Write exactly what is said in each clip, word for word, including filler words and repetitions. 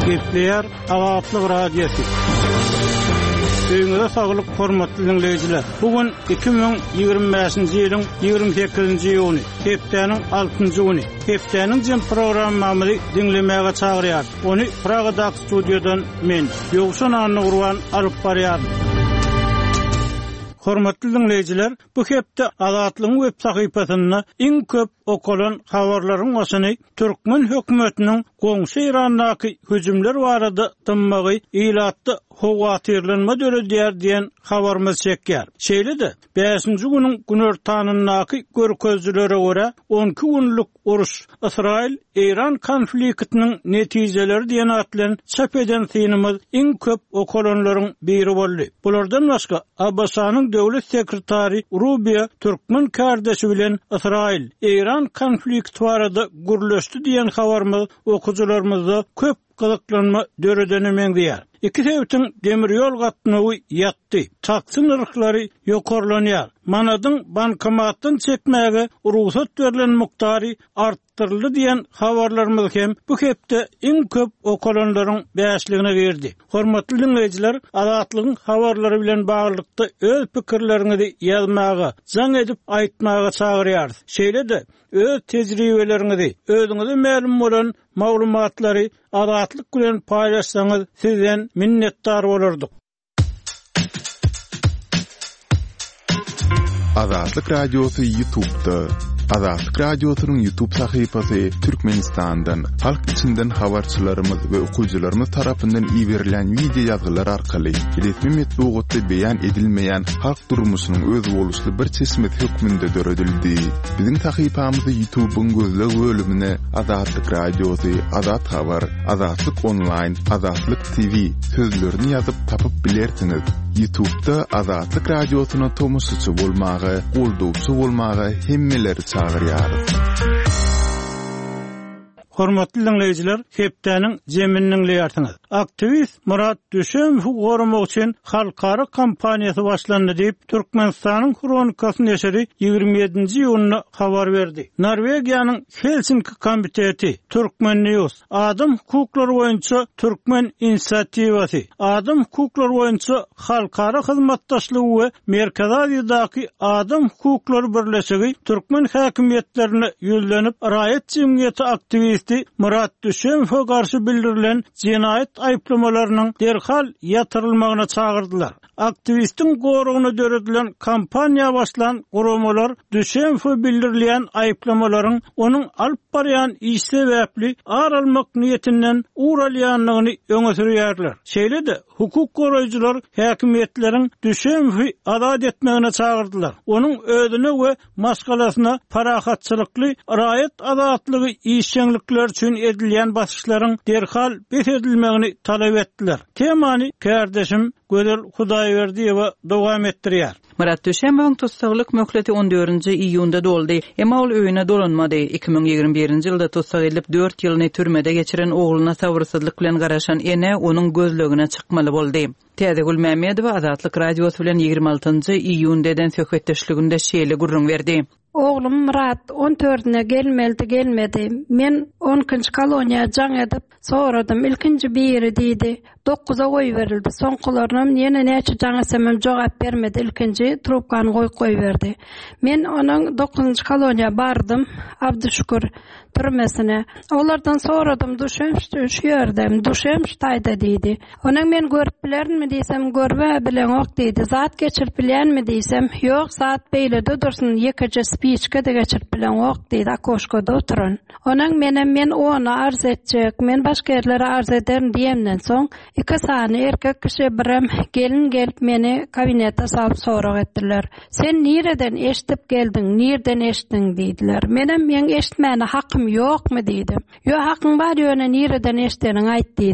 Gepleyer Azatlyk Radiosu. Öňüňizde saglyk hormatly dinleýijiler. Bugün iki bin ýygrimi beşinji ýylyň ýygrimi sekizinji ýuny, hepdeniň altynjy güni. Hepdeniň jem programmamy dinlemäge çagyrýar. Ony Pragadak studiodan men Ýogşan Anny Gurban alyp barýar. Hormatly dinleýijiler, bu hepde Azatlygyň web sahypasyna iň köp okulan habarlaryň başyny Türkmen hökümetiniň goňşy Irandaky hüjümler barada tymmagy ilatdy howatyrlanma döredýär diýen habarymyz çekýär. Şeýle-de beşinji güniň günortanynaky görkezlere görä on iki günlük uruş Israil Iran konfliktiniň netijeleri diýen atlan çap eden synymyz iň köp okulanlaryň biri boldy. Bulardan başga Abbasanyň döwlet sekretary Rubio Türkmen kardeşi bilen Israil Iran konflikt barada gürleşdi diýen habarymyz okujularymyzda köp gyzyklanma döredeni diýär. İki sebepden demir yol gatnawy ýatdy. Taksy narhlary ýokarlanýar. Manadyň bankomatdan çekmäge ruhsat berilen miqdary arttyryldy diýen habarlarymyz hem bu hepde iň köp okulanlaryň beýişligine berdi. Hormatly dinleýijiler, Azatlygyň habarlary bilen baglykda öz pikirleriňizi ýazmaga, jaň edip aýtmaga çagyrýar. Şeýle-de öz tejribeleriňizi, özüňize ma'lum bolan maglumatlary Azatlyk bilen paýlaşsaňyz sizden minnetdar bolardyk. Azatlyk Radiosu YouTube'da. Azatlyk Radiosu'nun YouTube sahypasy Türkmenistandan, halk içinden habarçylarymyz we okuwçylarymyz tarapyndan iýerilen video ýazgylar arkaly resmi metbuatda beýan edilmeýän halk durmuşynyň öz boluşly bir çeşmet hökmünde döredildi. Biziň sahypamyzy YouTube'un gözleg bölümine Azatlyk Radiosu, Azat Habar, Azatlyk Online, Azatlyk T V sözlerini ýazyp tapyp bilersiniz. YouTube'da Azatlyk Radiosu'na tomusçy bolmagy, goldowçy bolmagy hemmeleri çagyrýar. Hormatly dinleýijiler, hepdeniň jeminiň ýartyňyz. Aktivist Murat Düşemow gorumak üçin halkara kampaniýasy başlandy diýip Türkmenistanyň Kronikasy neşri ýygrimi ýedinji ýunyna habar berdi. Norwegiýanyň Helsinki komiteti Türkmen News, Adam hukuklary boýunça Türkmen inisiatiwasy, Adam hukuklary boýunça halkara hyzmatdaşlygy we Merkezi Aziýadaky Adam hukuklary birleşigi Türkmen häkimetlerine ýüzlenip raýat jemgyýeti aktivisti Murat Düşemow'a garşy bildirilen jinayet aýplamalarynyň derhal ýatyrylmagyna çagyrdylar. Aktivistin goruguna döredilen kampaniýa başlan guramalar Düşemow'a bildirilen aýplamalaryň onuň alyp barýan iş sebäpli aralmak niýetinden uralýanlygyny öňe sürýärler. Şeýle-de hukuk goraýjylar häkimetleriň Düşemow'y azat etmegine çagyrdylar. Onuň özüne we maskalasyna parahatçylykly raýat azatlygy işçilikler üçin edilýän basyşlaryň derhal besedilmegini talap etdiler. Temany kardeşim Gödel Hudaýberdiýewa dowam etdirýär. Murat Düşemow tutsaglyk möhleti on dördünji iýunda doldy. Emma ol öýüne dolanmady. iki bin ýygrimi birinji ýylda tutsag edilip dört ýylyny türmede geçiren ogluna sabrsyzlyk bilen garaşan ene onuň gözlegine çykmaly boldy. Täze Gülmämedowa Azatlyk Radiosu bilen ýygrimi altynjy iýunda eden söhbetdeşliginde şeýle gurrun berdi. Oğlum Murat on dördüne gelmeli gelmedi. Men onuncu koloniya can edip soradım. İlkinci biri diýdi. dokuza oy verildi. Soňkularynam ýene näçe can esemem jogap bermedi. İlkinci trubkany goýup goýberdi. Men onuň dokuzunçy koloniya bardım. Abdüşkür türmesine. Olardan soradım. Düşem şu ýerdem. Düşem ştaýda diýdi. Onuň men görüp bilermi diýsem görbe bilen ok diýdi. Zat geçirip bilenmi diýsem ýok, zat beýlede dursun. Ýekece spiçke de geçirip bilen ok diýdi. Akoşkada oturan. Onuň menem men onu arz etjek. Men başga ýerlere arz ederim diýemden soň iki sany erkek kişi birem gelin gelip meni kabinete salyp sorak etdiler. Sen nireden eşitip geldin, nirden eşitdin diýdiler. Menem men eşitmäne hakym ýokmy diýdim. Ýok hakyň bar ýöne nireden eşitdiňi aýt diýdi.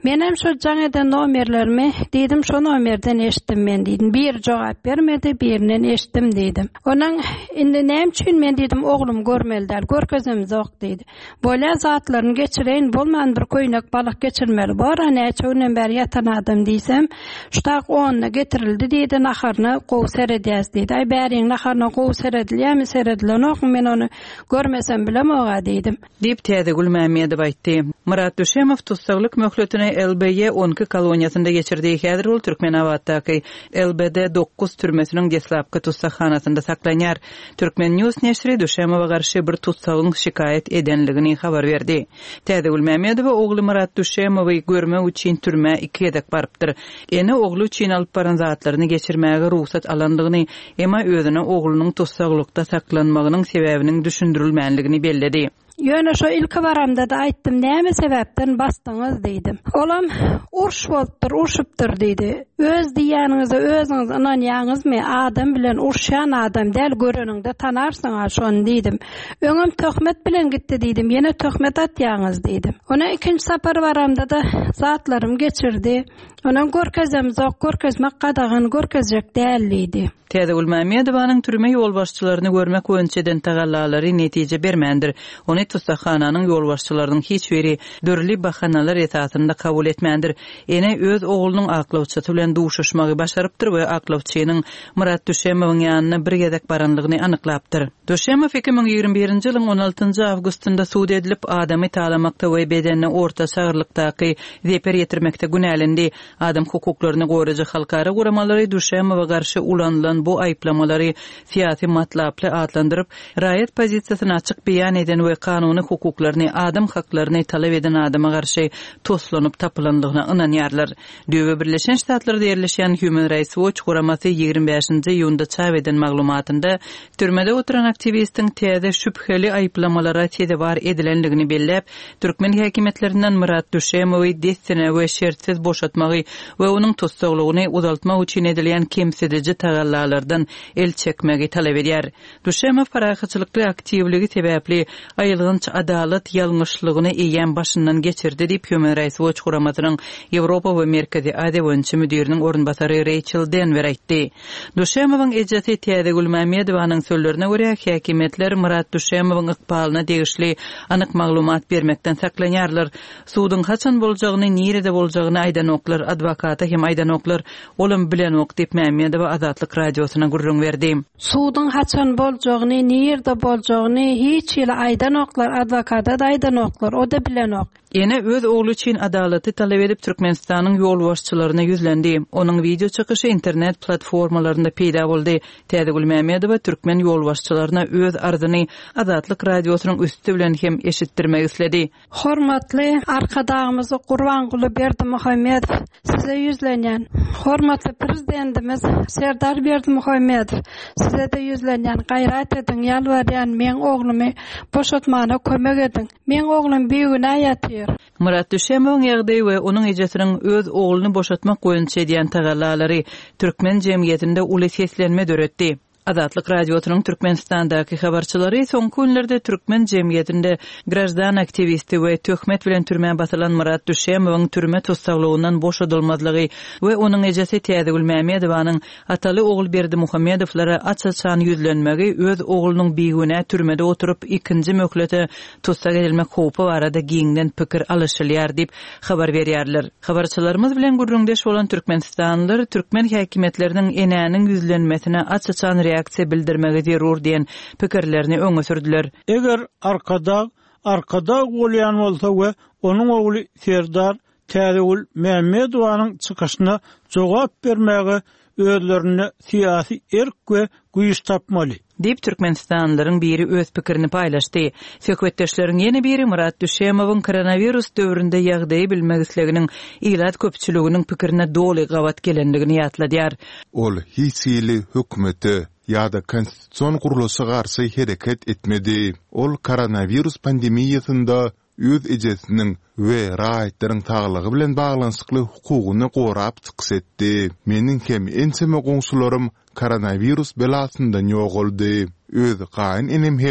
Menem şu jaňadan nomerlerimi dedim, şu nomerden eşitdim men dedim. Bir jogap bermedi, birinden eşitdim dedim. Onuň indi näme üçin men dedim, oglum görmeldiler, görkezim zok dedi. Bola zatlaryny geçireyin, bolman bir koýnak balyk geçirmeli. Bara näçe günden beri yatan adam diýsem, şutak onyna getirildi dedi, naharna gowy seredýäs dedi. Ay bäriň naharna gowy seredilýärmi, seredilýän men onu görmesem bilem oga dedim. Dip täze Gülmämiýedow aýtdy. Murat Düşemow tutsaglyk möhletini L B Y on iki koloniýasynda geçirdi. Häzir ol Türkmenawatdaky L B D dokuz türmesiniň deslapky tutsakhanasynda saklanýar. Türkmen News neşri Düşemowa garşy bir tutsagyň şikayet edenligini habar berdi. Täze Gülmämiýedow ogly Murat Düşemowy görme üçin türme iki edek barypdyr. Ene ogly üçin alyp baran zatlaryny geçirmäge ruhsat alandygyny, emma özüne oglunyň tutsaglykda saklanmagynyň sebäbiniň düşündirilmänligini belledi. Ýöne şo ilki baramda da aýtdym, näme sebäpden basdyňyz diýdim. Olam urş bolupdyr, urşupdyr diýdi. Öz diýäniňizi özüňiz inanýaňyzmy? Adam bilen urşan adam däl, göreningde tanarsyň ha şonu diýdim. Öňüm töhmet bilen gitdi diýdim. Ýene töhmet atýaňyz diýdim. Ona ikinji sapar baramda da zatlarym geçirdi. Onuň görkezem zok, görkezmek gadagyn, görkezjek däl diýdi. Täze Gülmämiýedowyň türme ýolbaşçylaryny görmek öňçeden tagallalary netije bermändir. Ony tutsakhananyň ýolbaşçylarynyň hiç biri dörli bahanalar esasynda kabul etmändir. Ene öz oglunyň aklawçy bilen duşuşmagy başarypdyr we aklawçynyň Murat Düşemowyň ýanyna bir gedek baranlygyny anyklapdyr. Düşemow iki ming ýigirme birinji ýylyň on altynjy awgustynda suud edilip adamy talamakda we bedenine orta sagyrlykdaky zeper ýetirmekde günälendi. Adam hukuklaryny goraja halkara guramalary Düşemowa garşy ulanılan bu aýplamalary siyasi matlaply adlandyryp, raýat pozisiýasyny açyk beýan eden we kanuny hukuklaryny, adam haklaryny talap eden adama garşy toslanyp tapylandygyna ynanýarlar. Döwür Birleşen Ştatlarda ýerleşen Human Rights Watch guramasy ýigirme beşinji ýylda çap eden maglumatynda türmede oturan aktivistiň täze şüpheli aýplamalara tedewar edilenligini bellep, türkmen häkimetlerinden Murat Düşemowy destine we şertsiz boşatmagy we onuň tutsaglygyny uzaltmak üçin edilen kemsedici tagallarlardan el çekmegi talap edýär. Düşemow parahatçylykly aktivligi sebäpli aýylgynç adalet ýalňyşlygyny eýen başyndan geçirdi diýip Human Rights Watch guramasynyň Ýewropa we Merkezi Asia boýunça müdiriniň orunbasary Rachel Denver aýtdy. Düşemowyň ejeti Täze Gülmämiýedowyň sözlerine görä, häkimetler Murat Düşemowyň ykbalyna degişli anyk maglumat bermekden saklanýarlar. Suudun haçan boljagyny, nirede boljagyny aýdanoklar, adwokata hem aýdanoklar olum bilen ok diýip Mämiýedow Azatlyk radiosyna gurrun berdi. Suudun haçan boljagyny, nirede boljagyny hiç ýyly aýdanoklar, adwokata da aýdanoklar, o da bilen ok. Ene öz oglu üçin adalaty talap edip Türkmenistanyň ýolbaşçylaryna ýüzlendi. Onuň video çykyşy internet platformalarynda peýda boldy. Täze Gülmämiýedow türkmen ýolbaşçylaryna öz arzyny Azatlyk radiosynyň üstü bilen hem eşitdirmek isledi. Hormatly arkadaşymyz Gurbanguly Berdimuhammedow, size ýüzlenýän. Hormatly prezidentimiz Serdar Berdimuhammedow, size de ýüzlenýän. Gaýrat edin, ýalbarýan, men oglumy boşatmagyna kömek edin. Men oglum büyügüne ýatyr. Murat Düşemowyň ýagdaýy we onuň ejesiniň öz ogluny boşatmak goýunça edýän tagallalary türkmen jemgyýetinde uly seslenme döretdi. Azatlyk radiosynyň Türkmenistandaky habarçylary soňky günlerde türkmen jemgyýetinde grajdan aktivisti we töhmet bilen türmä basylan Murat Düşemowyň türme tutsaglygynyň boşadylmazlygy we onuň ejesi Täze Gülmämiýedowyň ataly ogul Berdimuhammedowlara açyçan ýüzlenmegi öz oglunyň biýigine türmede oturup ikinji möhlete tutsag edilmek howpy barada giňden pikir alışylýar diýip habar berýärler. Habarçylarymyz bilen gurrundeş bolan Türkmenistanlylar türkmen häkimetleriniň enäniň ýüzlenmesine açyçan reaksiýa bildirmegi zerur diýen pikirlerini öňe sürdüler. Eger arkada arkada bolýan bolsa we onuň ogly Serdar Täze Gülmämiýedowyň çykyşyna jogap bermegi özlerini siyasi erk we güýç tapmaly. Dip Türkmenistanlylaryň biri öz pikirini paýlaşdy. Söhbetdeşleriň ýene biri Murat Düşemowyň koronavirus döwründe ýagdaýy bilmek isleginiň ilat köpçüliginiň pikirine doly gawat gelendigini ýatladýar. Ol hiç ýyly hökümeti ýa-da konstitusiýon guruluşy garşy hereket etmedi. Ol koronavirus pandemiýasynda öz ejesiniň we raýatlaryň taglygy bilen baglanyşykly hukugyny gorap çyksetdi. Meniň hem enseme goňşularym koronavirus belasyndan ýok boldy. Öz gaýyn enem hem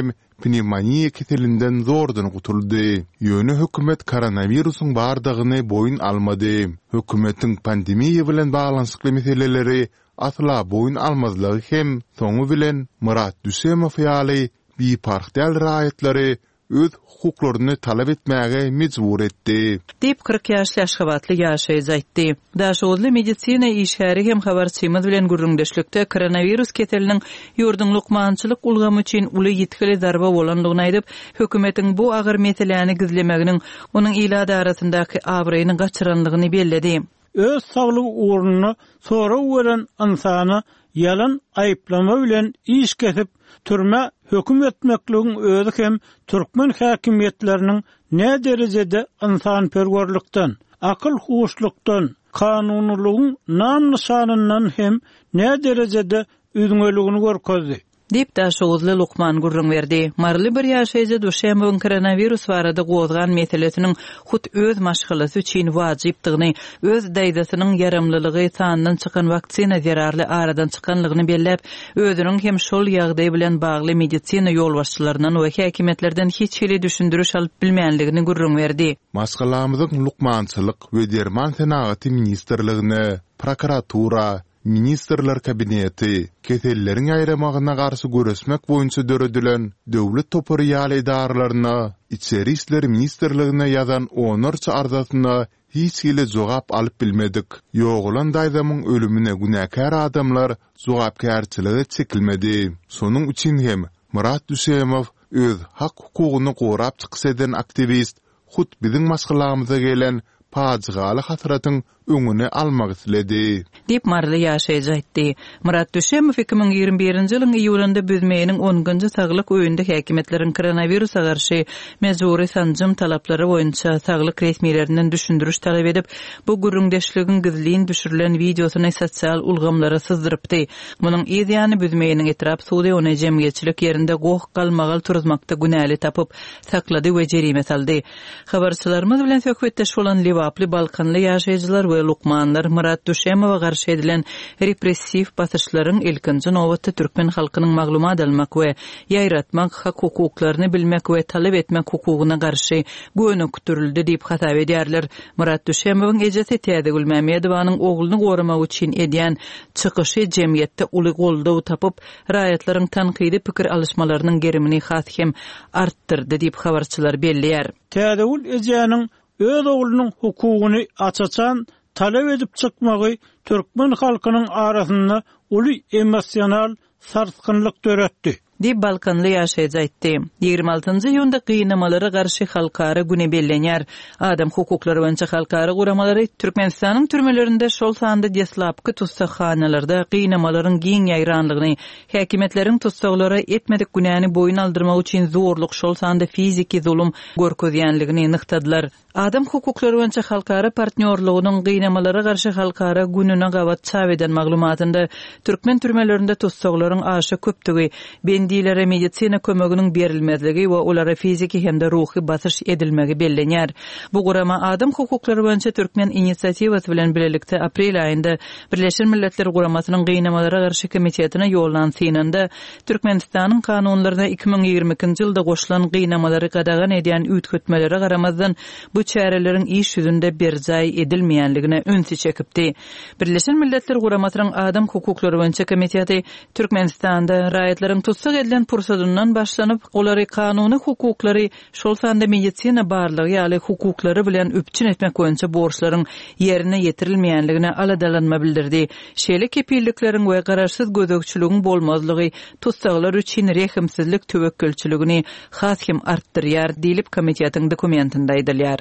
pneumonia ketelinden zordan gutuldy. Ýöne hökümet koronawirusyň bardygyny boyun almady. Hökümetin pandemiýa bilen baglanyşykly meseleleri asla boyun almazlygy hem soňu bilen Murat Düsemow ýaly bipartiýal raýatlary öz hukuklaryny talap etmäge mejbur etdi. Dip kırk ýaşly Aşgabatly ýaşaýy aýtdy. Daşowly medisina işgäri hem habarçymyz bilen gurrundeşlikde koronavirus keteliniň ýurdun lukmançylyk ulgamy üçin uly ýetkili darba bolanlygyny aýdyp, hökümetiň bu agyr meseleni gizlemeginiň onuň ilada arasyndaky awraýyny gaçyranlygyny belledi. Öz saglyk uğruna sonra weren insany yalan aýplama bilen iş kesip türme höküm etmekligiň özü hem türkmen häkimetleriniň ne derejede insanperwerlikden, akyl huşlukdan, kanunlygyň nam nişanyndan hem ne derejede üýdüňeligini görkezdi. Dip Daşowly Lukman gurrun berdi. Marly bir ýaşaýjy döşembiň koronavirus barada gozgan meselesiniň hut öz maşgalasy üçin wajypdygyny, öz daýdasynyň yaramlylygy sanynyň çykan waksina zararly aradan çykanlygyny bellep, özüniň hem şol ýagdaý bilen bagly medisina ýolbaşçylarynyň we häkimetlerden hiç hili düşündürüş alyp bilmeýänligini gurrun berdi. Maşgalamyzyň lukmançylyk we derman senaty ministrligine, prokuratura, Ministerler kabineti, kesellerin aýramagyna garşy göresmek boýunça döredilen döwlet toporyal idaralaryna, içeri işler ministerligine ýazan onurça arzasyna hiç hili jogap alyp bilmedik. Ýogulan daýdamyň ölümine günäkär adamlar jogapkärçiligi çekilmedi. Sonuň üçin hem Murat Düsemow öz hak hukugyny gorap çyksadan aktivist hut biziň maşgalamyza gelen pajygaly hatyratyň öňüne almak isledi. Dip marly ýaşaýjy aýtdy. Murat Düsemow iki bin ýygrimi birinji ýylyň iýulynda büzmeýiniň onunçy saglyk öýünde häkimetleriň koronawirusa garşy mezuri sanjym talaplary boýunça saglyk resmiýetlerinden düşündürüş talap edip, bu gurrundeşligiň gizliň düşürilen videosyny sosial ulgamlara syzdyrypdy. Munyň ýa-da büzmeýiniň etrap suwdy ony jemgyýetçilik ýerinde goh galmagal turzmakda günäli tapyp saklady we jerime saldy. Habarçylarymyz bilen söhbetdeş bolan Liwaply Balkanly ýaşaýjylar we lukmanlar Murat Düsemowa garşy edilen repressiv basyşlaryň ilkinji nowbatda türkmen halkynyň maglumat almak we ýaýratmak, hak hukuklaryny bilmek we talap etmek hukugyna garşy göwnükdirildi diýip hatap edýärler. Murat Düsemowyň ejesi Täze Gülmämedowanyň ogluny goramak üçin edýän çykyşy jemgyýetde uly goldaw tapyp, raýatlaryň tanqidi pikir alışmalarynyň gerimini has hem artdyrdy diýip habarçylar belliýär. Täze Gül öz oglunyň hukugyny açaçan talap edip çykmagy türkmen halkynyň arasynda uly emosional sarsgynlyk döretdi. Dip Balkanly ýaşaýjy aýtdy. ýygrimi altynjy ýylda gynamalara garşy halkara güne bellenýär. Adam hukuklary boýunça halkara guramalary Türkmenistanyň türmelerinde şol sanda deslapky tutsakxanalarda gynamalaryň giň ýaýranlygyny, häkimetleriň tutsaklary etmedik günäni boyun aldyrmak üçin zorluk şol sanda fiziki zulum görkezýänligini nyktadylar. Adam hukuklary boýunça halkara partnerligiň gynamalara garşy halkara gününe gawat çap eden maglumatynda türkmen türmelerinde tutsaklaryň aşy köpdigi, bendilere medisina kömeginiň berilmezligi we olara fiziki hemde ruhy basyş edilmegi bellenýär. Bu gurama adam hukuklary boýunça türkmen inisiatiwasy bilen birlikde aprel aýynda Birleşen Milletler Guramasynyň gynamalara garşy komitetine ýollan synynda Türkmenistanyň kanunlaryna iki bin ýygrimi ikinji ýylda goşulan gynamalary gadagan edýän üýtgetmelere garamazdan bu çäreleriň iş ýüzünde berjaý edilmeýänligine öňsi çekipdi. Birleşen Milletler Guramasynyň adam hukuklary boýunça komiteti Türkmenistanda raýatlaryň tutsak edilen pursadyndan başlanyp, olary kanuny hukuklary şol sanda medisina barlygy ýaly hukuklary bilen üpçün etmek boýunça borçlaryň ýerine ýetirilmeýänligine aladalanma bildirdi. Şeýle kepillikleriň we garaşsyz gözegçiligiň bolmazlygy tutsaklar üçin rehimsizlik töwekkülçiligini has hem artdyrýar diýilip komitetiň dokumentinde aýdylýar.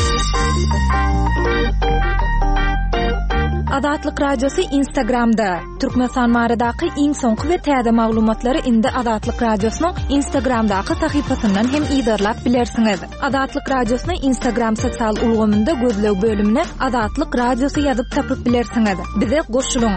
Adatlyk radiosu Instagramda. Türkmenistan baradaky iň soňky we täze maglumatlary indi Adatlyk radiosynyň Instagramdaky sahypasyndan hem ýydarlap bilersiňiz. Adatlyk radiosyny Instagram sosial ulgamynda gözleg bölümine Adatlyk radiosu ýazyp tapyp bilersiňiz. Bize goşulyň.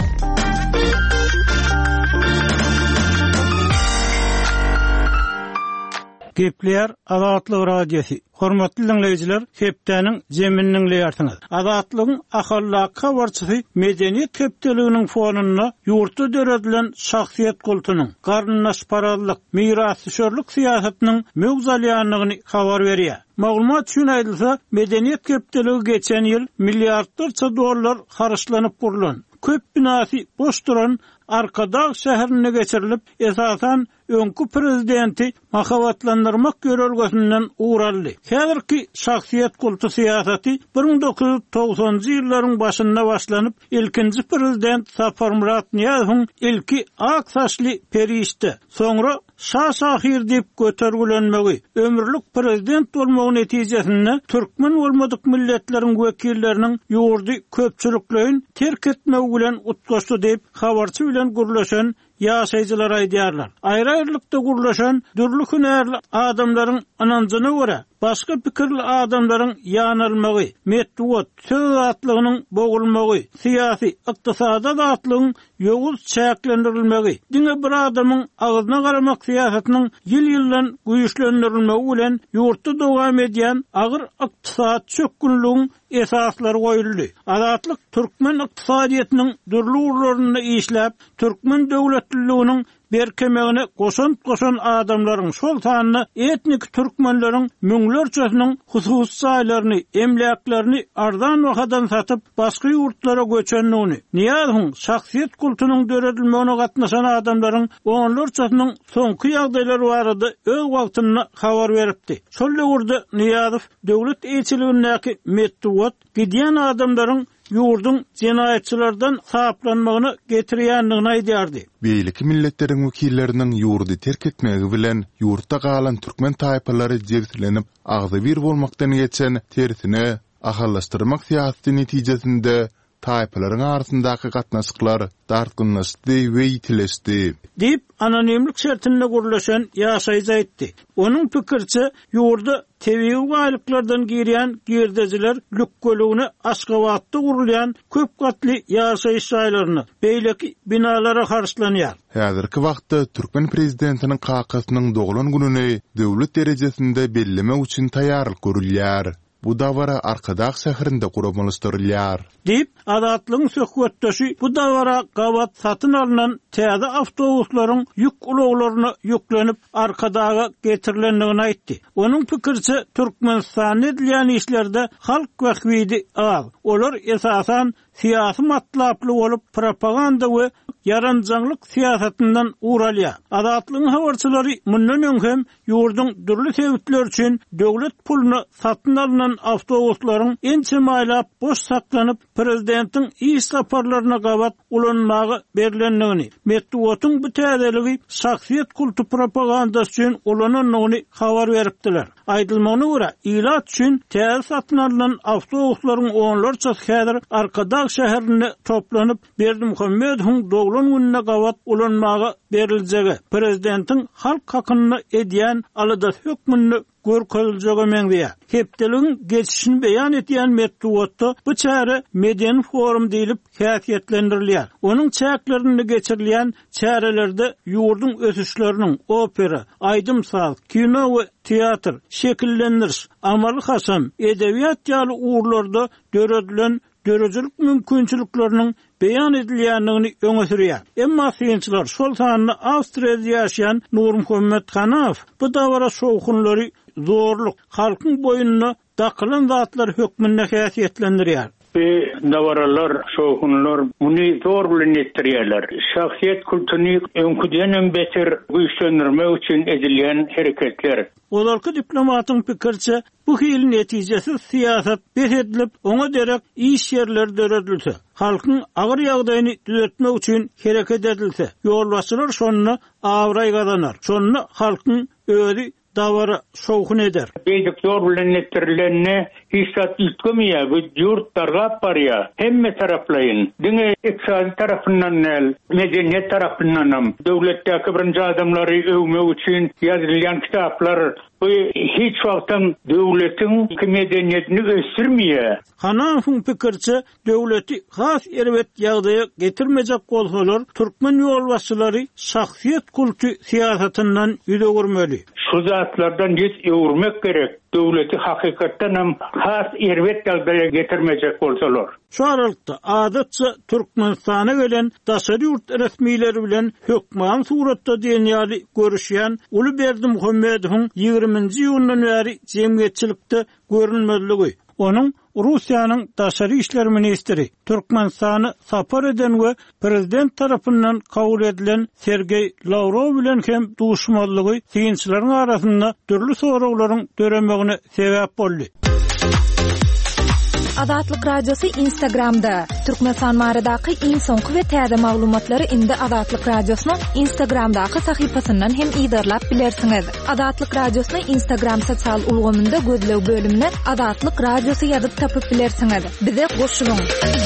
Gepler Azatlyk radiosu. Hormatly dinleyijiler, hepdeniň jeminiň ýartyňyz. Azatlygyň ahallak habarçysy medeniyet hepdeliginiň fonuna ýurtda döredilen şahsiýet kultunyň, garnaşparazlyk, mirasçyllyk siýasatynyň mögzalýanlygyny habar berýär. Maglumat üçin aýdylsa, medeniyet hepdeligi geçen ýyl milliardlarça dollar haraşlanyp gurulan, köp binasy boş duran Arkadağ şäherine geçirilip, esasan öňkü prezidenti mahabatlandyrmak görelgesinden uğraldy. Häzirki şahsiýet kultu siýasaty bir ming dokuz ýüz togsanjy ýyllaryň başynda başlanyp, ilkinji prezident Sapar Murat Niýazowyň ilki ak saçly perişdi. Soňra Şah-Şahir diýip götergilenmegi, ömürlük prezident bolmagy netijesinde türkmen bolmadyk milletleriň wekilleriniň ýurdy köpçüliklerini terk etmegi bilen utgaşdy diýip habarçy bilen gurlaşan ýaşaýjylar aýdýarlar. Aýry-aýrylykda gurlaşan dürli hünärli adamlaryň ananjyna görä, başga pikirli adamlaryň ýanylmagy, medeniýet söýatlygynyň bogulmagy, siýasy, ykdysady zatlygyň ýoguz çäklendirilmegi, diňe bir adamyň agyzyna garamak siýasatynyň ýyl-ýyldan güýçlendirilmegi bilen ýurtda dowam edýän agyr ykdysat çökünlüğüň esaslary goýuldy. Azatlyk türkmen ykdysadyýatynyň dürli urlaryny işläp, türkmen döwletliginiň berkemegine goşan-goşan adamlaryň şol sanyny etnik türkmenleriň müňlerçesiň hususy saýlaryny, emlaklerini arzan wagtdan satyp başga ýurtlara göçenligini, Niýazowyň şahsiýet kultunyň döredilmegine gatnaşan adamlaryň onlarçasynyň soňky ýagdaýlary barada öz wagtyny habar beripdi. Şol ýurda Niýazow döwlet eýçiligindäki medeniýet gidýän adamlaryň ýurdun jenaýetçilerden saplanmagyny getirýändigini aýdýardy. Beýleki milletleriň wekilleriniň ýurdy terk etmegi bilen ýurtda galan türkmen taýpalary jebsilenip agzy bir bolmakdan geçen tersine ahallaşdyrmak siýasaty netijesinde taýpalaryň arasyndaky gatnaşyklar dartgynlaşdy we ýitileşdi diýip anonimlik şertinde gurlaşan ýaşaýjy aýtdy. Onuň pikirçe ýurda tebii gaýlyklardan girýän girdejiler lükkeligini Aşgabatda gurulýan köp gatly ýaşaýyş ýaýlaryny, beýleki binalara harçlanýar. Häzirki wagtda türkmen prezidentiniň kakasynyň doglan gününi döwlet derejesinde bellemek üçin taýýarlyk görülýär. Bu davara Arkadağ şäherinde gurulmalystyrylýar. Diýip Azatlygyň söhbetdeşi bu davara gabat satyn alynan täze awtobuslaryň ýük ulaglaryna ýüklenip Arkadağa getirilendigini aýtdy. Onuň pikirçe Türkmenistan edilýän işlerde halk wagtydy az. Olar esasan siýasy matlaply bolup propaganda we yaranjanlyk siýasatyndan uralýar. Azatlygyň habarçylary mundan öňhem ýurdun dürli sebäpler üçin döwlet puluny satyn alynan awtobuslaryň ençe maýlap boş saklanyp prezidentiň iş saparlaryna gabat ulanmagy berilendigini, medeniýetiň bu täzeligi şahsiýet kultu propagandasy üçin ulananyny habar beripdiler. Aýdylmagyna görä, ilat üçin täze satyn alynan awtobuslaryň onlarçasy häzir Arkadağ şäherine toplanyp Berdimuhammedowyň doglan gününe gabat ulanmagy beriljegi, prezidentiň halk hakyny edýän alada hökmüni görkeziljegi meňdiýär. Hepdeligiň geçişini beýan etýän medeniýetde bu çäre medeni forum diýilip häsiýetlendirilýär. Onuň çäklerini geçirilýän çärelerde ýurdun ösüşleriniň opera, aýdym saz, kino we teatr, şekillendiriş, amaly hasam, edebiýat ýaly uğurlarda döredilen dörejilik mümkinçilikleriniň beýan edilýändigini öňe sürýär. Emma synçylar şol sanyny Awstriýada ýaşaýan Nurmuhammed Hanaw bu dawara şowkunlary zorluk, halkyň boyunna dakylan zatlar hökmünde häsiýetlendirýär. Davaralar, şowkunlar muny zor bilen etdirýärler. Şahsiýet kulturyny öňküden beter güýçlendirmek üçin edilýän hereketler. Olarky diplomatyň pikirçe bu hil netijesi siýasat beredilip, oňa derek iş ýerleri döredilse, halkyň agyr ýagdaýyny düzeltmek üçin hereket edilse, ýolbaşçylar şonu awray gazanar. Şonu halkyň özi davara şowkun eder. Beýdik zor bilen etdirilenne hissat ýetmýär, bu ýurtlarga barýar. Hemme taraplaýyn. Diňe iqtisady tarapyndan näl, medeniýet tarapyndan hem döwletdäki birinji adamlary övmek üçin ýazylýan kitaplar bu hiç vaktan devletin medeniyetini göstermiyor. Hanafın pikirçe döwleti has erwet ýagdaýa getirmejek bolsalar türkmen ýolbaşçylary şahsiýet kultu siýasatyndan ýüze görmeli. Şu zatlardan hiç ýurmak gerek. Devleti hakikaten hem has erwet ýagdaýa getirmejek bolsalar. Şu aralykda adatça Türkmenistana gelen daşary ýurt resmiýleri bilen hökman suratda diýenýäli görüşýän Ulyberdi Muhammedowyň ýygrüminji ýyldan bäri jemgyýetçilikde görünmezligi, onun Russiýanyň daşary işler ministri Türkmenistany sapar eden we prezident tarapyndan kabul edilen Sergey Lavrov bilen hem duşmanlygy synçylaryň arasynda türlü sorawlaryň döremegine sebäp boldy. Azatlyk Radiosu Instagramda. Türkmenistan baradaky iň soňky we täze maglumatlary indi Azatlyk Radiosynyň Instagramdaky sahypasyndan hem ýydarlap bilersiňiz. Azatlyk Radiosynyň Instagram sosial ulgamynda gözlew bölümine Azatlyk Radiosu ýazyp tapyp bilersiňiz. Bize goşulyň.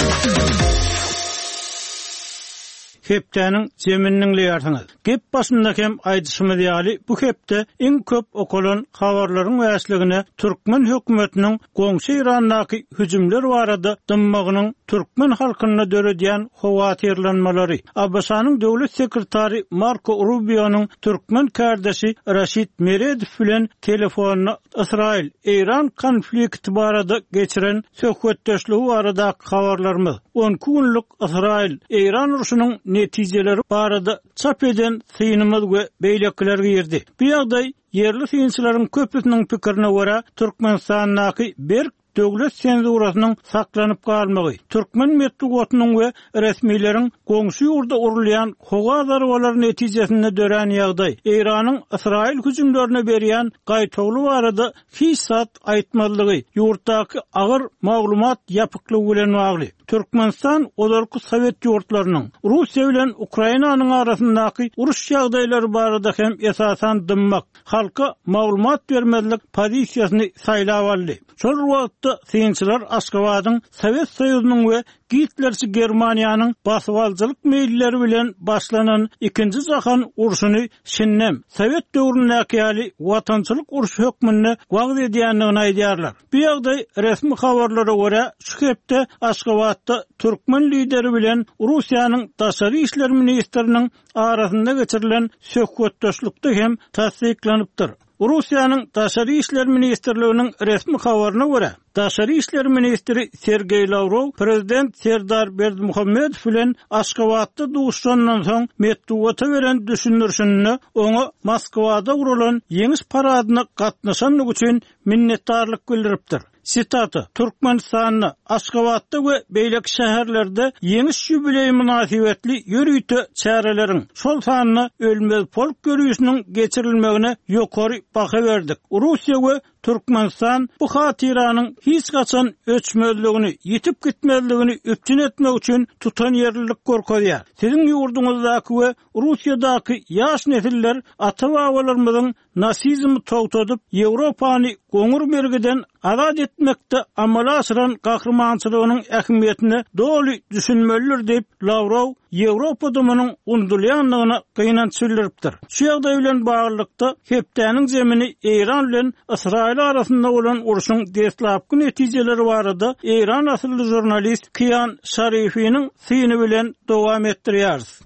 Heptäniň zemininiň ýartyňyz. Gep başyndaky hem aýdyşmy diýali bu hepde iň köp okulan habarlaryň wäsligine Türkmen hökümetiniň goňşy Irandaky hüjümler barada dymmagynyň Türkmen halkyna döredýän howatyrlanmalary. Abbasanyň döwlet sekretary Marco Rubio'nyň Türkmen kardeşi Rashid Meredov bilen telefonyny Israil Iran konflikti barada geçiren söhbetdeşligi barada habarlarmy on günlük Israil Iran uruşunyň netijeleri barada çap eden synymyz we beýleklerge ýerdi. Bu ýagdaý yerli synçylaryň köpüsiniň pikirine görä Türkmenistanyň bir döwlet senzurasynyň saklanyp galmagy, Türkmen medeniýetiniň we resmiýleriň goňşy ýurda urulýan howa zarwalary netijesinde dören ýagdaý, Iranyň Israil hüjümlerine berýän gaýtawly barada hiç zat aýtmalygy, ýurtdaky agyr maglumat ýapyklygy bilen bagly. Türkmenistan olarky Sowet ýurtlarynyň Russiýa bilen Ukrainanyň arasyndaky uruş ýagdaýlary barada hem esasan dymmak, halka maglumat bermezlik pozisiýasyny saýlap aldy. Şol wagtda synçylar Aşgabatyň Sowet Soýuzynyň we Hitlerçi Germaniýanyň basywalçylyk meýilleri bilen başlanan ikinji jahan uruşuny şinnem Sowet döwründäki ýaly watançylyk uruş hökmüne wagt edýändigini aýdýarlar. Bu ýagdaý resmi habarlara görä şu hepde Aşgabatda Türkmen lideri bilen Russiýanyň daşary işler ministriniň arasynda geçirilen söhbetdeşlikde hem tasdiklanypdyr. Russiýanyň daşary işler ministrliginiň resmi habaryna görä, daşary işler ministri Sergey Lavrov prezident Serdar Berdimuhammedow bilen Aşgabatda duşandan soň Medeniýete beren düşünürşünni oňa Moskwada urulan ýeňiş paradyna gatnaşanlyk üçin minnetdarlyk bildiripdir. Sitata Türkmenistanyň Aşgabatda we beýlek şäherlerde ýeňiş ýübilei münasibetli ýürüýte çäreleriň şol sanyny ölmez polk görüýüşiniň geçirilmegine ýokary baha berdik. Russiýa we Türkmenistan bu hatyranyň hiç gaçan öçmezligini, ýitip gitmezligini öpçün etmek üçin tutan ýerlilik gorkadýar. Siziň ýurduňyzdaky we Russiýadaky ýaş nesiller ata-babalarymyzyň nasizmi togtadyp Ýewropany goňur mergiden azad etmekde amala aşyran gahrmançylygynyň ähmiýetini doly düşünmelidir diýip Lavrov Ýewropa dumanyň undulýanlygyna gynanç bildiripdir. Şu ýagdaý bilen baglykda hepdäniň zemini Iran bilen Israil arasynda bolan uruşyň deslapky netijeleri barada Iran asylly jurnalist Kiyan Şarifiniň syny bilen dowam etdirýäris.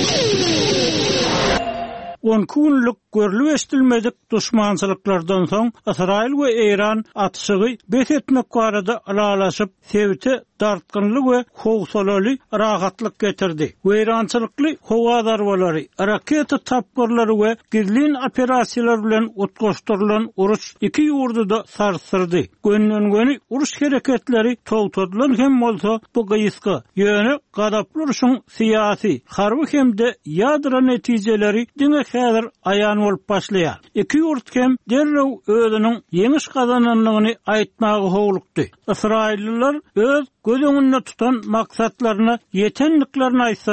on günlük görülüp eşdilmedik düşmançylyklardan soň Israil we Iran atşygy bet etmek barada alalaşyp sevte dartgynlyk we howsalaly rahatlyk getirdi. Weýrançylykly howa zarwalary, raketa tapgyrlary we gizlin operasiýalar bilen utgaşdyrylan uruş iki ýurduda sarsyrdy. Gönlüňgeni uruş hereketleri togtadylan hem bolsa bu gyýyska ýöne gadaply uruşyň syýasy, harby hemde ýadra netijeleri diňe häzir aýan bolup başlaýar. Iki ýurt hem derrew özüniň ýeňiş gazananlygyny aýtmagy howlukdy. Israilliler öz göz öňünde tutan maksatlaryna ýetenliklerini aýtsalar,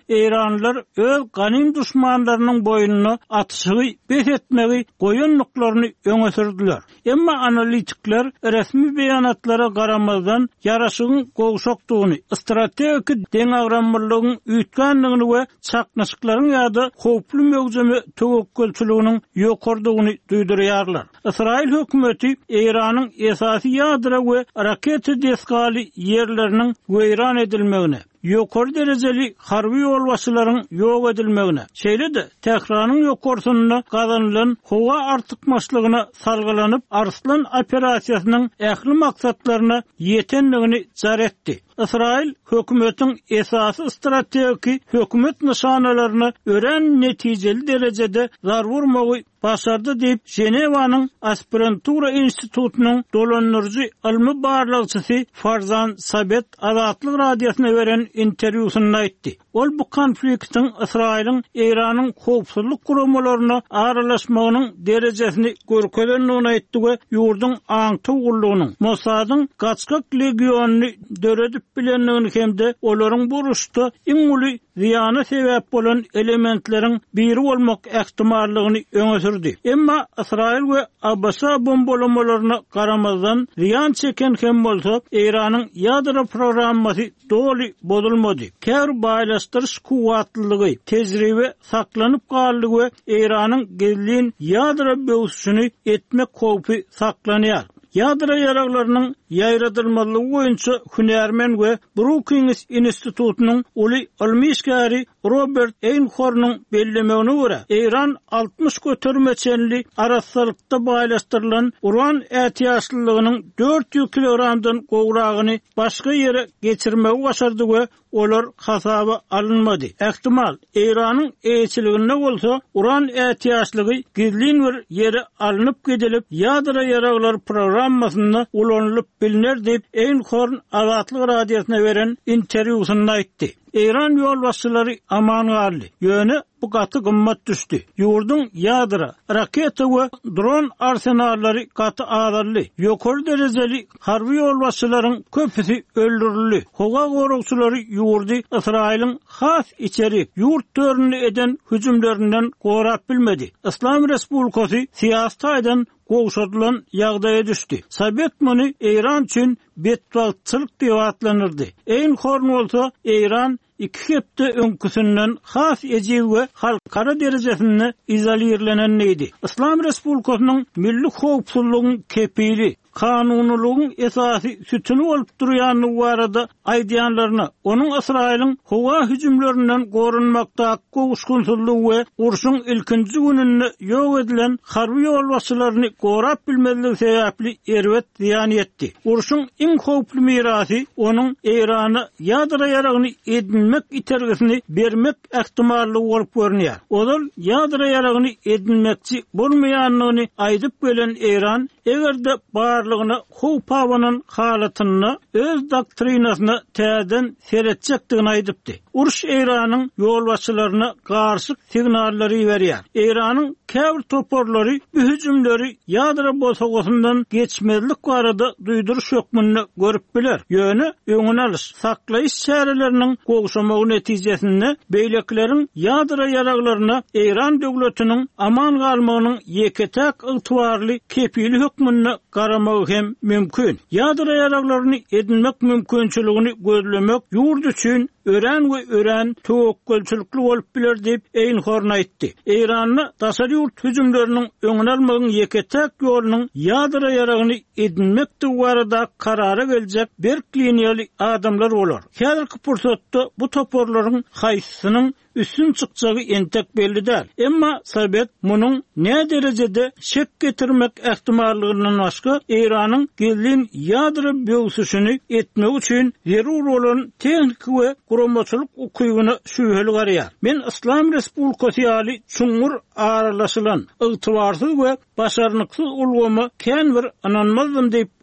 Eýranlylar öz ganym düşmanlarynyň boýnuny atyşygy bes etmegi goýunlyklaryny öňe sürdiler. Emma analitikler resmi beýanatlara garamazdan ýaraşygyň gowşokdugyny, strategik deňagramlygyň üýtgenligini we çaknaşyklaryň ýa-da howply mögzemi töwekkülçiliginiň ýokardygyny duýdurýarlar. Israil hökümeti Eýranyň esasy ýadra we raket desgaly ýerleriniň weýran edilmegine, ýokary derejeli harby ýolbaşçylaryň ýok edilmegine, şeýle-de Tehranyň ýokarsyna gazanylan howa artykmaçlygyna salgylanyp Arslan operasiýasynyň ähli maksatlaryna ýetenligini jar etdi. Israil hökümetiň esasy strategik hökümet nişanalaryny ören netijeli derejede zarwurmagy başardy diýip Jenewanyň Aspirantura institutunyň dolanýarjy ilmi barlygçysy Farzan Sabet Azatlyk radiosyna beren interwýusynda aýtdy. Ol bu konfliktiň Israiliň Eýranyň howpsuzlyk guramalaryna aralaşmagynyň derejesini görkezlendigini aýtdy we ýurduň aňty ugurlygynyň Mossadyň Gaçkak legionny döredip bilenligini hemde olaryň bu uruşda iň uly ziyana sebäp bolan elementleriň biri bolmak ähtimallygyny öňe sürdi. Emma Israil we Abbasa bombalamalarına garamazdan ziyan çeken hem bolsa Eýranyň ýadra programmasy doly bozulmady. Kär baýlaşdyryş kuwatlylygy, tejribe saklanyp galdygy we Eýranyň gelin ýadra böwsüni etmek howpy saklanýar. Ýadra ýaraglarynyň ýaýradylmalygy boýunça hünärmen we Brookings institutunyň uly ilmi işgäri Robert Einhornyň bellemegine görä, Eýran altmış götermeçenli arassalykda baýlaşdyrylan uran ätiýaşlylygynyň dört yüz kilogramdan gowragyny başga ýere geçirmegi başardy we olar hasaba alınmady. Ähtimal Eýranyň eýçiliginde bolsa uran ätiýaşlygy gizlin bir ýere alınıp gidilip ýadra ýaraglar programmasyna ulanylyp biliner diýip Einhorn Azatlyk radiosyna beren interwýusynda aýtdy. Eýran ýolbaşçylary aman garly. Ýöne bu gaty gymmat düşdi. Ýurduň ýadra, raketa we dron arsenallary gaty ağırly. Ýokary derejeli harby ýolbaşçylaryň köpüsi öldürildi. Howa gorugçylary ýurdy Israiliň has içeri ýurt törünü eden hüjümlerinden gorap bilmedi. İslam Respublikasy siýasatydan gowşadylan ýagdaýa düşdi. Sovet muny Eýran üçin betbalçylyk diýip atlanyrdy. Einhorn bolsa Eýran iki hepde öňküsünden has ejib we halkara derejesinde izolirlenen idi. İslam Respublikasynyň milli howpsuzlygyň kepili kanunulygyň esasy sütüni bolup durýanyny barada aýdýanlaryna, onuň Israiliň howa hüjümlerinden gorunmakda gowuşgunsyzlygy we urşuň ilkinji gününde ýok edilen harby ýolbaşçylaryny gorap bilmezligi sebäpli erwet ziýan etdi. Urşuň iň howply mirasy onuň Eýrany ýadra ýaragyny edinmek itergesini bermek ähtimallygy bolup görünýär. Olar ýadra ýaragyny edinmekçi bolmaýanlygyny aýdyp gelen Eýran egerde barlygyny howpawanyň halatyny öz doktrinasyna täzeden seretjekdigini aýdypdy. Uruş Eýranyň ýolbaşçylaryna garşy signallary berýär. Eýranyň käbir toporlary bu hüjümleri ýadra bosagosyndan geçmezlik barada duýduryş hökmüni görüp biler. Ýöne öňüne alyş, saklaýyş çäreleriniň gowşamagy netijesinde beýlekleriň ýadra ýaraglaryna Eýran döwletiniň aman galmagynyň ýeketäk ygtybarly kepili hökmüni garamagy hem mümkin. Ýadra ýaraglaryny edinmek mümkinçiligini gözlemek ýurt üçin ören we ören töwekkülçilikli bolup biler diýip Einhorn aýtdy. Eýranyň daşary ýurt hüjümleriniň öňüne almagyň ýeketäk ýolunyň ýadra ýaragyny edinmek barada karara geljek bir kliniýaly adamlar bolar. Häzirki pursatda bu toporlaryň haýsysynyň üstün çykjagy entek belli däl. Emma Sovet munyň ne derejede şek getirmek ähtimallygynyň başga Eýranyň gelin ýadra böwsüşini etmek üçin zerur bolan tehnik we guramaçylyk ukybyny şüheli garýar. Men İslam Respublikasy ýaly çuňur aralaşylan, ygtybarsyz we başarnyksız ulgamy kän bir ananmazdım diýip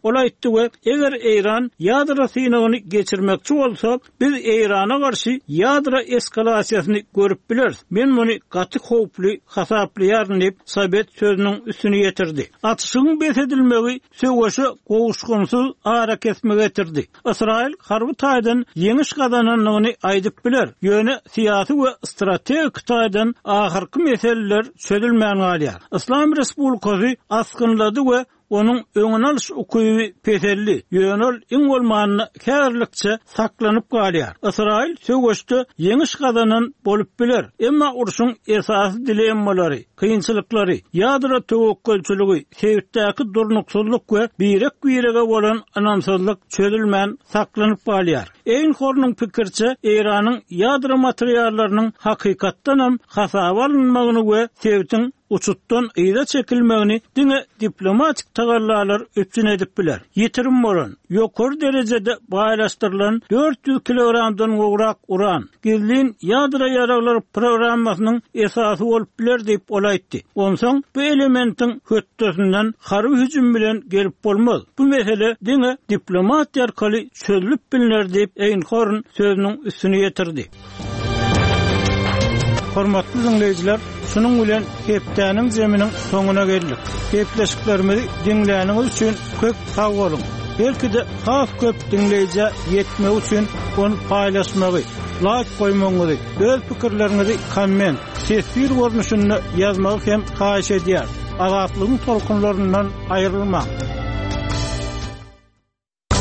Ola aýtdy we eger Eýran ýadra synagyny geçirmekçi bolsa, biz Eýrana garşy ýadra eskalasiýasyny görüp bileriz. Men muny gaty howply hasaplaýaryn diýip Sovet sözüniň üstüne ýetirdi. Atyşyň besedilmegi söwüşe gowuşgunsuz ara kesme getirdi. Israil harby taýdan ýeňiş gazananyny aýdyp biler. Ýöne siýasy we strategik taýdan ahyrky meseleler çözülmän galýar. İslam Respublikasy askynlady we onun öňüne alyş ukyby peselli, ýönel iň bolmanyny kärlikçe saklanyp galýar. Israil söwüşde ýeňiş gazanan bolup biler. Emma urşuň esasy dilemmalary, kynçylyklary, ýadra töwekkülçiligi, sebitdäki durnuksuzlyk we birek-birege bolan anamsızlyk çözülmän saklanyp galýar. Eýnhornyň pikirçe, Eýranyň ýadra materiallarynyň hakykatdan hem hasaba alynmagyny we sebitiň uçutdan ýa çekilmegini diňe diplomatik tagallarlar öpçün edip biler. Ýetirim bolan, ýokary derejede baýlaşdyrylan dört yüz kilogramdan gowrak uran, gizlin ýadra ýaraglary programmasynyň esasy bolup biler diýip olaýtdy. Onsoň bu elementiň hötdesinden harby hüjüm bilen gelip bolmaz. Bu mesele diňe diplomat ýarkaly çözülüp bilinler diýip Eýnhorn sözüniň üstüne ýetirdi. Hormatly dinleyijiler, şunun bilen hepdäniň jeminiň soňuna geldik. Hepleşiklerimizi dinläniňiz üçin köp sag bolun. Belki de has köp dinleýije ýetmek üçin onu paýlaşmagy, like goýmagy, öz pikirlerinizi komment, sesli görnüşünde ýazmagy hem haýyş edýär. Azatlygyň tolkunlaryndan aýrylma.